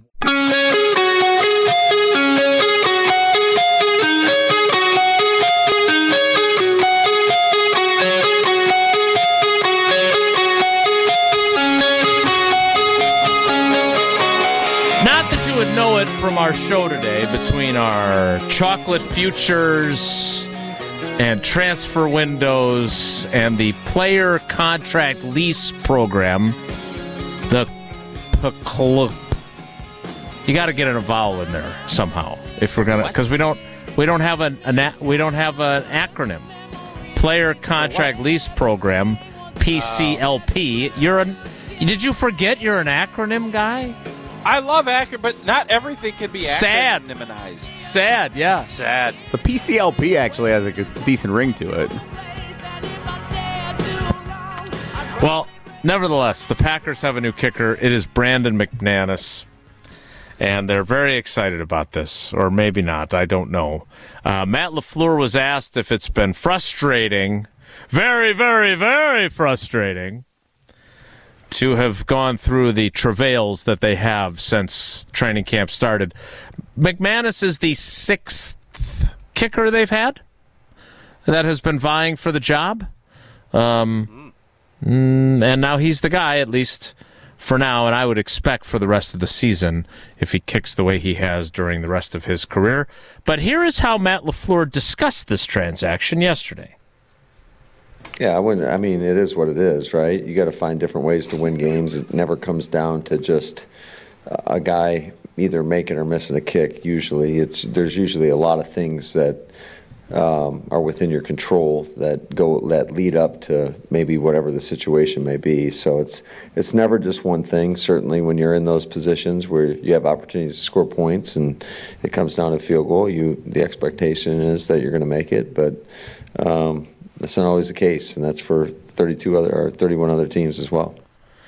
Not that you would know it from our show today, between our chocolate futures and transfer windows and the player contract lease program, the P C L P. You got to get a vowel in there somehow if we're gonna, because we don't we don't have an, an we don't have an acronym. Player contract lease program, P C L P. You're an. Did you forget you're an acronym guy? I love acronym, but not everything can be Sad. acronymized. Sad, yeah. Sad. The P C L P actually has a good- decent ring to it. Well, nevertheless, the Packers have a new kicker. It is Brandon McManus, and they're very excited about this, or maybe not. I don't know. Uh, Matt LaFleur was asked if it's been frustrating, very, very, very frustrating, to have gone through the travails that they have since training camp started. McManus is the sixth kicker they've had that has been vying for the job. Um, and now he's the guy, at least for now, and I would expect for the rest of the season if he kicks the way he has during the rest of his career. But here is how Matt LaFleur discussed this transaction yesterday. Yeah, I wouldn't. I mean, it is what it is, right? You got to find different ways to win games. It never comes down to just a guy either making or missing a kick. Usually, it's there's usually a lot of things that um, are within your control that go that lead up to maybe whatever the situation may be. So it's it's never just one thing. Certainly, when you're in those positions where you have opportunities to score points and it comes down to field goal, you the expectation is that you're going to make it, but. Um, That's not always the case, and that's for thirty-two other or thirty-one other teams as well.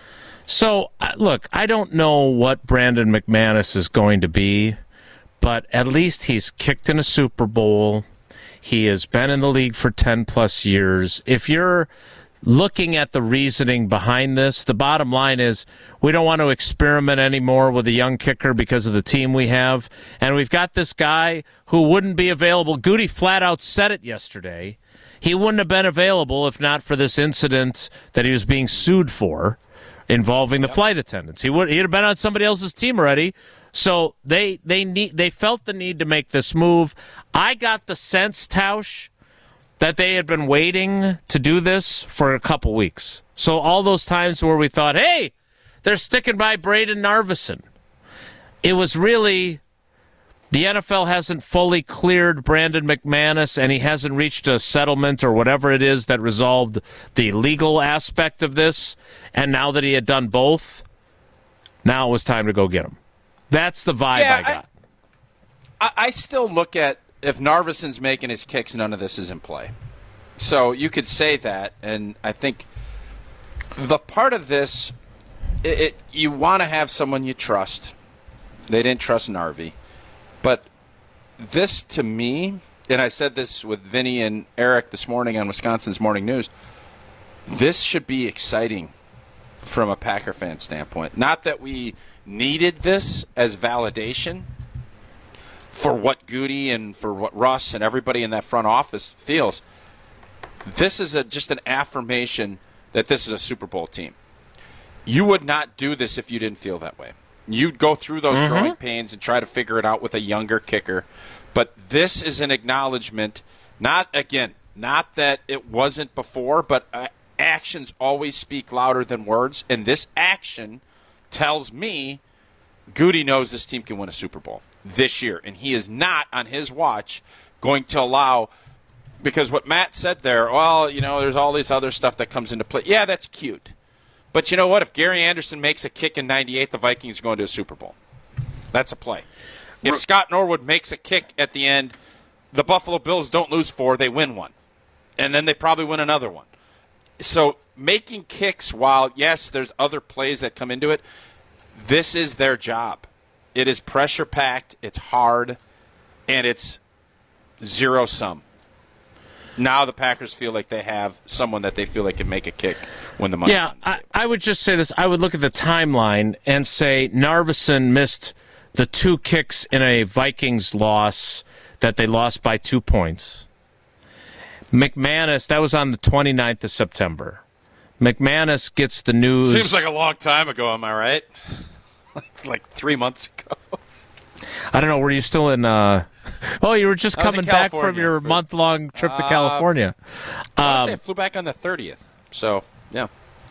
So, uh, look, I don't know what Brandon McManus is going to be, but at least he's kicked in a Super Bowl. He has been in the league for ten plus years. If you're looking at the reasoning behind this, the bottom line is we don't want to experiment anymore with a young kicker because of the team we have. And we've got this guy who wouldn't be available. Goody flat out said it yesterday. He wouldn't have been available if not for this incident that he was being sued for involving the flight attendants. He would he'd have been on somebody else's team already. So they they need they felt the need to make this move. I got the sense, Tausch, that they had been waiting to do this for a couple weeks. So all those times where we thought, hey, they're sticking by Braden Narveson. It was really the N F L hasn't fully cleared Brandon McManus, and he hasn't reached a settlement or whatever it is that resolved the legal aspect of this. And now that he had done both, now it was time to go get him. That's the vibe Yeah, I got. I, I still look at if Narvison's making his kicks, none of this is in play. So you could say that, and I think the part of this, it, it, you want to have someone you trust. They didn't trust Narvi. But this, to me, and I said this with Vinny and Eric this morning on Wisconsin's Morning News, this should be exciting from a Packer fan standpoint. Not that we needed this as validation for what Goody and for what Russ and everybody in that front office feels. This is a, just an affirmation that this is a Super Bowl team. You would not do this if you didn't feel that way. You'd go through those mm-hmm. growing pains and try to figure it out with a younger kicker. But this is an acknowledgement, not, again, not that it wasn't before, but uh, actions always speak louder than words. And this action tells me Goody knows this team can win a Super Bowl this year. And he is not, on his watch, going to allow, because what Matt said there, well, you know, there's all this other stuff that comes into play. Yeah, that's cute. But you know what? If Gary Anderson makes a kick in ninety-eight, the Vikings are going to a Super Bowl. That's a play. If Scott Norwood makes a kick at the end, the Buffalo Bills don't lose four, they win one. And then they probably win another one. So making kicks while, yes, there's other plays that come into it, this is their job. It is pressure-packed, it's hard, and it's zero-sum. Now the Packers feel like they have someone that they feel like can make a kick when the money's yeah, on the table. I, I would just say this. I would look at the timeline and say Narvison missed the two kicks in a Vikings loss that they lost by two points. McManus, that was on the twenty-ninth of September. McManus gets the news. Seems like a long time ago, am I right? like, like three months ago. I don't know. Were you still in? Uh... Oh, you were just coming back from your for... month-long trip to uh, California. I, um, say I flew back on the thirtieth. So, yeah.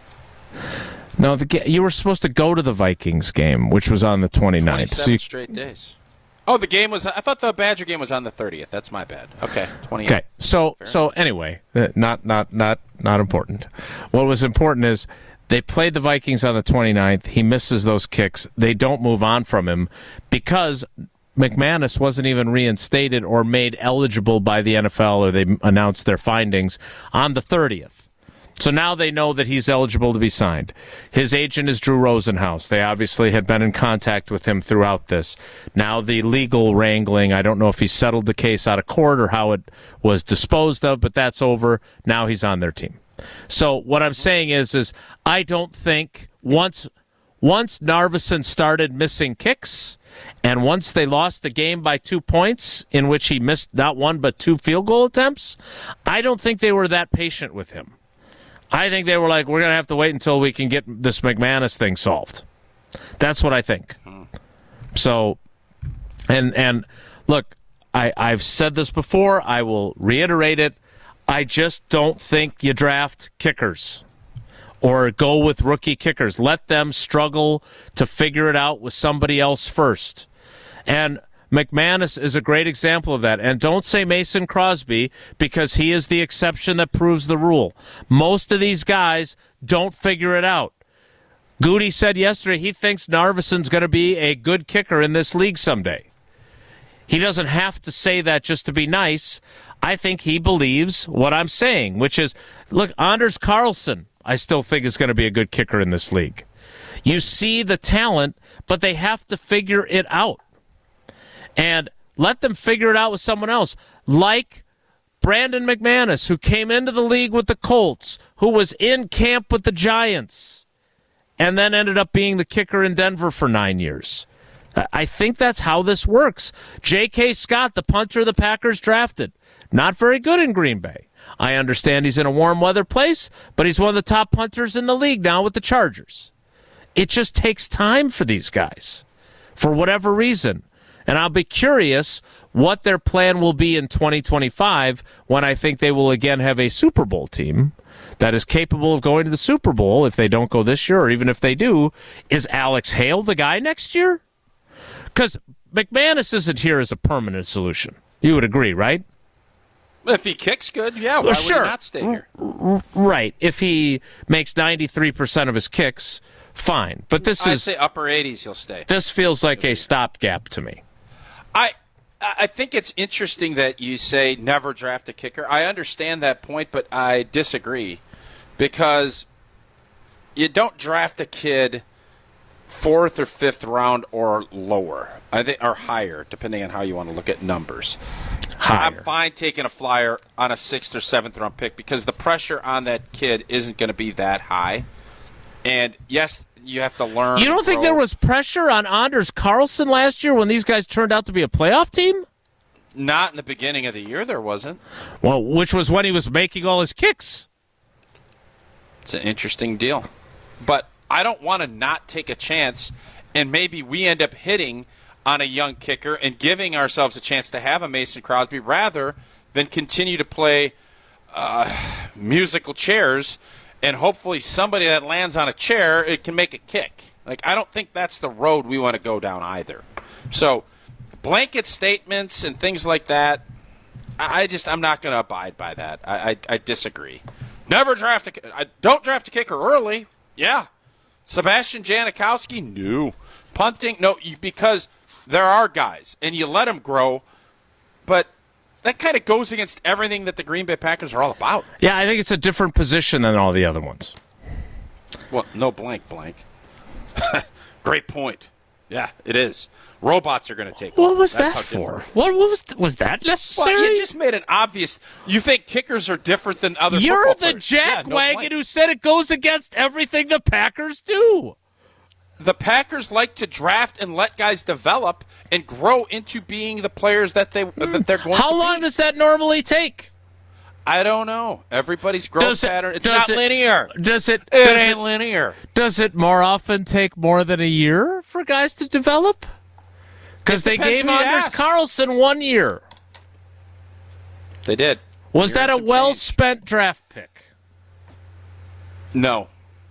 No, the you were supposed to go to the Vikings game, which was on the twenty-ninth. twenty-seven so you... straight days. Oh, the game was. I thought the Badger game was on the thirtieth. That's my bad. Okay, twenty-eight. Okay, so Fair so enough. Anyway, not not not not important. What was important is they played the Vikings on the twenty-ninth. He misses those kicks. They don't move on from him because McManus wasn't even reinstated or made eligible by the N F L, or they announced their findings on the thirtieth. So now they know that he's eligible to be signed. His agent is Drew Rosenhaus. They obviously had been in contact with him throughout this. Now the legal wrangling, I don't know if he settled the case out of court or how it was disposed of, but that's over. Now he's on their team. So what I'm saying is, is I don't think once once Narvison started missing kicks, and once they lost the game by two points, in which he missed not one but two field goal attempts, I don't think they were that patient with him. I think they were like, we're going to have to wait until we can get this McManus thing solved. That's what I think. Hmm. So, and and look, I, I've said this before. I will reiterate it. I just don't think you draft kickers or go with rookie kickers. Let them struggle to figure it out with somebody else first. And McManus is a great example of that. And don't say Mason Crosby, because he is the exception that proves the rule. Most of these guys don't figure it out. Goody said yesterday he thinks Narvison's going to be a good kicker in this league someday. He doesn't have to say that just to be nice. I think he believes what I'm saying, which is, look, Anders Carlson, I still think is going to be a good kicker in this league. You see the talent, but they have to figure it out. And let them figure it out with someone else, like Brandon McManus, who came into the league with the Colts, who was in camp with the Giants, and then ended up being the kicker in Denver for nine years. I think that's how this works. J K. Scott, the punter the Packers drafted, not very good in Green Bay. I understand he's in a warm weather place, but he's one of the top punters in the league now with the Chargers. It just takes time for these guys, for whatever reason. And I'll be curious what their plan will be in twenty twenty-five when I think they will again have a Super Bowl team that is capable of going to the Super Bowl if they don't go this year, or even if they do. Is Alex Hale the guy next year? Because McManus isn't here as a permanent solution. You would agree, right? If he kicks good, yeah, why well, sure. would he not stay here? Right. If he makes ninety-three percent of his kicks, fine. But this I'd is... say upper eighties he'll stay. This feels like a stopgap to me. I I think it's interesting that you say never draft a kicker. I understand that point, but I disagree because you don't draft a kid fourth or fifth round or lower, I think, or higher, depending on how you want to look at numbers. Higher. I'm fine taking a flyer on a sixth or seventh round pick because the pressure on that kid isn't going to be that high. And yes, you have to learn. You don't think there was pressure on Anders Carlson last year when these guys turned out to be a playoff team? Not in the beginning of the year, there wasn't. Well, which was when he was making all his kicks. It's an interesting deal. But I don't want to not take a chance, and maybe we end up hitting on a young kicker and giving ourselves a chance to have a Mason Crosby rather than continue to play uh, musical chairs and hopefully somebody that lands on a chair, it can make a kick. Like, I don't think that's the road we want to go down either. So blanket statements and things like that, I just, I'm not going to abide by that. I, I, I disagree. Never draft a, I don't draft a kicker early. Yeah. Sebastian Janikowski? No. Punting? No, you, because there are guys, and you let them grow, but that kind of goes against everything that the Green Bay Packers are all about. Yeah, I think it's a different position than all the other ones. Well, no blank blank. Great point. Yeah, it is. Robots are going to take What over. was That's that how for? different- What, what was th- was that necessary? Well, you just made an obvious. You think kickers are different than other You're football the players. jackwagon Yeah, no blank. who said it goes against everything the Packers do. The Packers like to draft and let guys develop and grow into being the players that they that they're going How to long be. does that normally take? I don't know. Everybody's growth Does it- pattern. It's does not it- linear. Does it? It does ain't it, linear. does it more often take more than a year for guys to develop? Because they depends gave who you Anders ask. Carlson one year. They did. Was Year that and a some well-spent draft pick? No.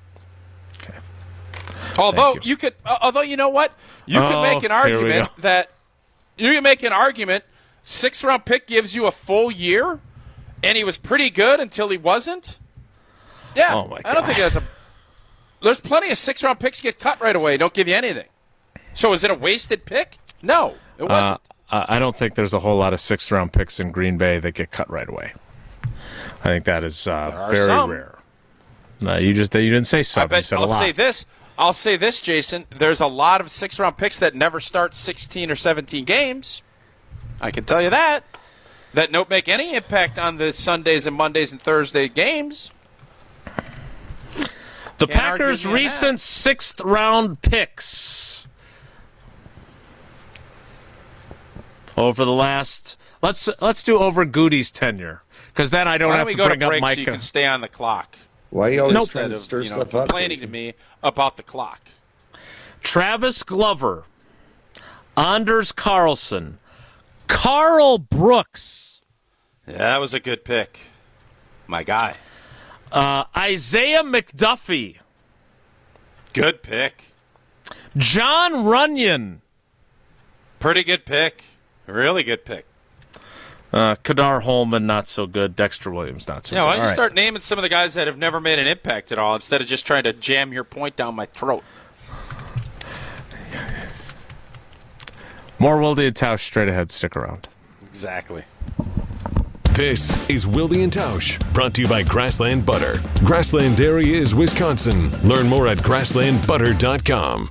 Although Thank you. could, uh, although you know what, you Oh, could make an here we argument go. that you can make an argument. Sixth round pick gives you a full year, and he was pretty good until he wasn't. Yeah, Oh, my I don't think gosh. that's a. There's plenty of six round picks get cut right away. Don't give you anything. So is it a wasted pick? No, it wasn't. Uh, I don't think there's a whole lot of sixth-round picks in Green Bay that get cut right away. I think that is uh, are very some. rare. No, you just you didn't say I some. You bet said a I'll lot. say this. I'll say this, Jason. There's a lot of six round picks that never start sixteen or seventeen games. I can tell you that. That don't make any impact on the Sundays and Mondays and Thursday games. The Can't argue Packers' with you on recent sixth-round picks over the last. Let's let's do over Goody's tenure, because then I don't Why have don't we to go bring to up break so Micah. you can stay on the clock Why are you always Nope. trying to instead stir of you know, stuff up? complaining to Jason? me about the clock? Travis Glover, Anders Carlson, Carl Brooks, Yeah, that was a good pick. My guy. uh, Isaiah McDuffie, Good pick. John Runyon, Pretty good pick. Really good pick. uh, Kadar Holman, not so good. Dexter Williams, not so Yeah, good. why don't you All right. start naming some of the guys that have never made an impact at all instead of just trying to jam your point down my throat? More Wilde and Tausch straight ahead. Stick around. Exactly. This is Wilde and Tausch, brought to you by Grassland Butter. Grassland Dairy is Wisconsin. Learn more at grassland butter dot com.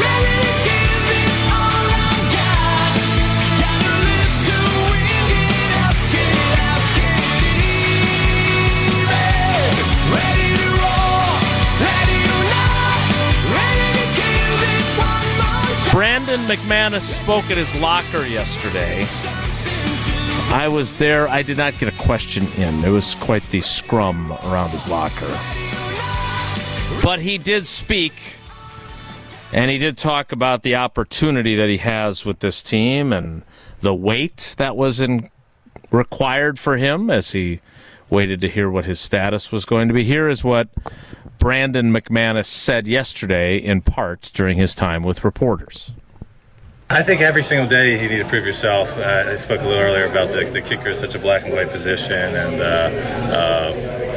Brandon McManus spoke at his locker yesterday. I was there. I did not get a question in. It was quite the scrum around his locker. But he did speak, and he did talk about the opportunity that he has with this team and the wait that was in, required for him as he waited to hear what his status was going to be. Here is what Brandon McManus said yesterday, in part, during his time with reporters. I think every single day you need to prove yourself. Uh, I spoke a little earlier about the, the kicker is such a black and white position, and uh, uh,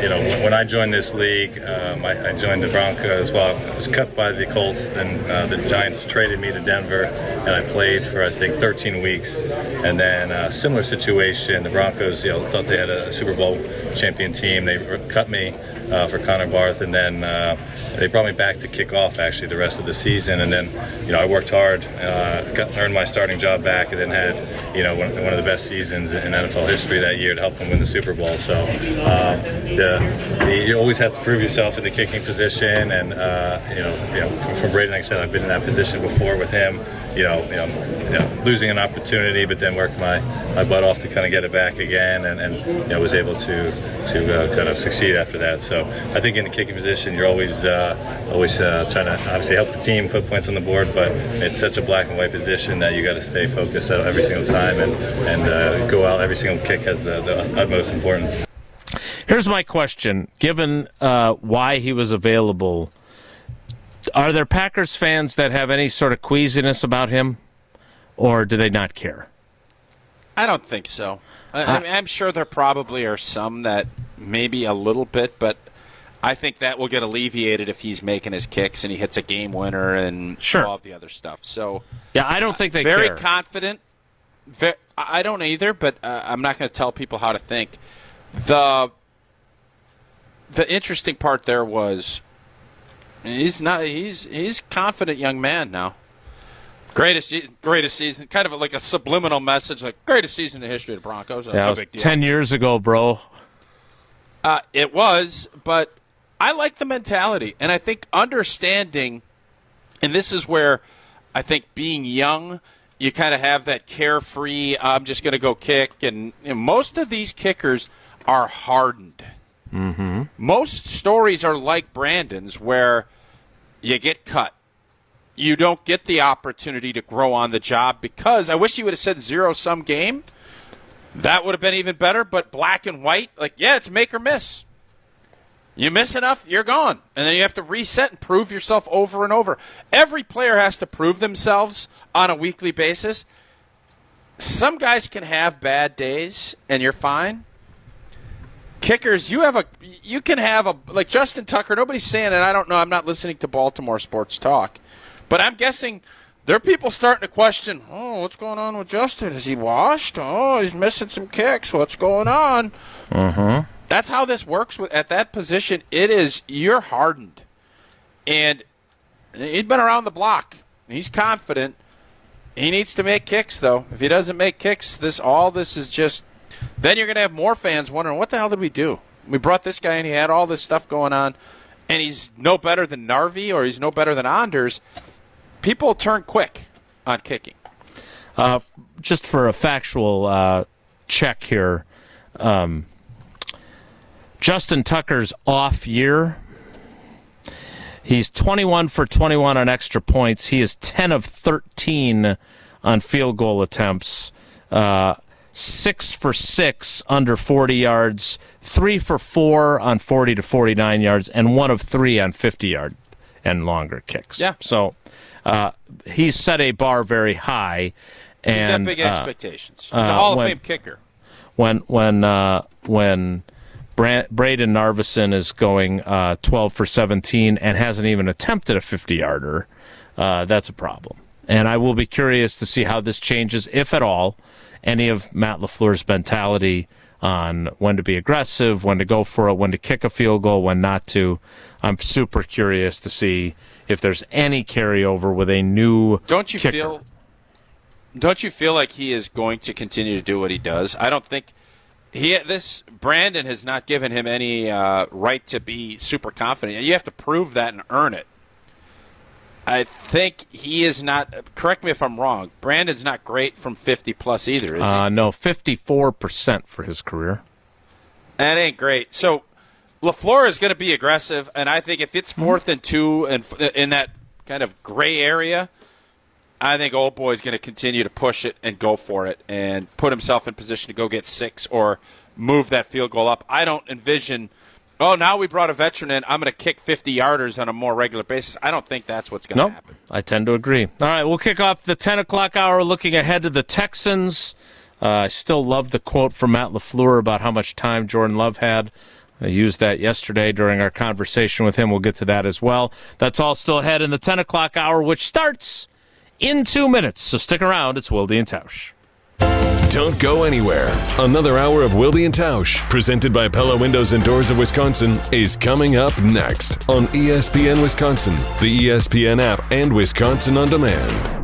you know, when, when I joined this league, um, I, I joined the Broncos. Well, I was cut by the Colts, then uh, the Giants traded me to Denver, and I played for I think thirteen weeks. And then a uh, similar situation, the Broncos, you know, thought they had a Super Bowl champion team. They cut me uh, for Connor Barth, and then uh, they brought me back to kick off actually the rest of the season. And then, you know, I worked hard, uh, got, earned my starting job back, and then had, you know, one, one of the best seasons in N F L history that year to help them win the Super Bowl. So uh, the, the, you always have to prove yourself in the kicking position, and uh, you know, you know, from, from Brady, like I said, I've been in that position before with him. You know, you know, you know, losing an opportunity, but then working my, my butt off to kind of get it back again, and, and you know, was able to to uh, kind of succeed after that. So I think in the kicking position, you're always uh, always uh, trying to obviously help the team put points on the board, but it's such a black and white position that you got to stay focused every single time and and uh, go out. Every single kick has the, the utmost importance. Here's my question: given uh, why he was available, are there Packers fans that have any sort of queasiness about him, or do they not care? I don't think so. I, I mean, I'm sure there probably are some that maybe a little bit, but I think that will get alleviated if he's making his kicks and he hits a game winner and sure. all of the other stuff. So yeah, I don't think they very care. confident. Very, I don't either, but uh, I'm not going to tell people how to think. The the interesting part there was he's not he's he's a confident young man now. Greatest greatest season, kind of like a subliminal message, like greatest season in the history of the Broncos. Yeah, no it was big deal. ten years ago, bro. Uh, it was, but I like the mentality, and I think understanding, and this is where I think being young, you kind of have that carefree, I'm just going to go kick, and you know, most of these kickers are hardened. Mm-hmm. Most stories are like Brandon's, where you get cut. You don't get the opportunity to grow on the job because I wish he would have said zero-sum game. That would have been even better, but black and white, like, yeah, it's make or miss. You miss enough, you're gone. And then you have to reset and prove yourself over and over. Every player has to prove themselves on a weekly basis. Some guys can have bad days, and you're fine. Kickers, you have a, you can have a, like Justin Tucker, nobody's saying it, I don't know, I'm not listening to Baltimore sports talk. But I'm guessing there are people starting to question, oh, what's going on with Justin? Is he washed? Oh, he's missing some kicks. What's going on? Mm-hmm. That's how this works with, at that position. It is, you're hardened. And he's been around the block. He's confident. He needs to make kicks, though. If he doesn't make kicks, this all this is just, then you're going to have more fans wondering, what the hell did we do? We brought this guy in, he had all this stuff going on, and he's no better than Narvi or he's no better than Anders. People turn quick on kicking. Uh, just for a factual uh, check here, um, Justin Tucker's off year. He's twenty-one for twenty-one on extra points. He is ten of thirteen on field goal attempts. Uh, six for six under forty yards. Three for four on forty to forty-nine yards, and one of three on fifty-yard and longer kicks. Yeah. So. Uh, he's set a bar very high, and he's got big uh, expectations. He's uh, a Hall of when, Fame kicker. When when uh, when Brand, Braden Narvison is going uh, twelve for seventeen and hasn't even attempted a fifty-yarder, uh, that's a problem. And I will be curious to see how this changes, if at all, any of Matt LaFleur's mentality on when to be aggressive, when to go for it, when to kick a field goal, when not to. I'm super curious to see if there's any carryover with a new Don't you kicker. feel Don't you feel like he is going to continue to do what he does? I don't think he this Brandon has not given him any uh, right to be super confident. You have to prove that and earn it. I think he is not, correct me if I'm wrong, Brandon's not great from fifty plus either, is uh, he? No, fifty-four percent for his career. That ain't great. So LaFleur is going to be aggressive, and I think if it's fourth and two and in that kind of gray area, I think Old Boy's going to continue to push it and go for it and put himself in position to go get six or move that field goal up. I don't envision, oh, now we brought a veteran in, I'm going to kick fifty-yarders on a more regular basis. I don't think that's what's going to nope, happen. I tend to agree. All right, we'll kick off the ten o'clock hour looking ahead to the Texans. Uh, I still love the quote from Matt LaFleur about how much time Jordan Love had. I used that yesterday during our conversation with him. We'll get to that as well. That's all still ahead in the ten o'clock hour, which starts in two minutes. So stick around. It's Wilde and Tausch. Don't go anywhere. Another hour of Wilde and Tausch, presented by Pella Windows and Doors of Wisconsin, is coming up next on E S P N Wisconsin, the E S P N app, and Wisconsin On Demand.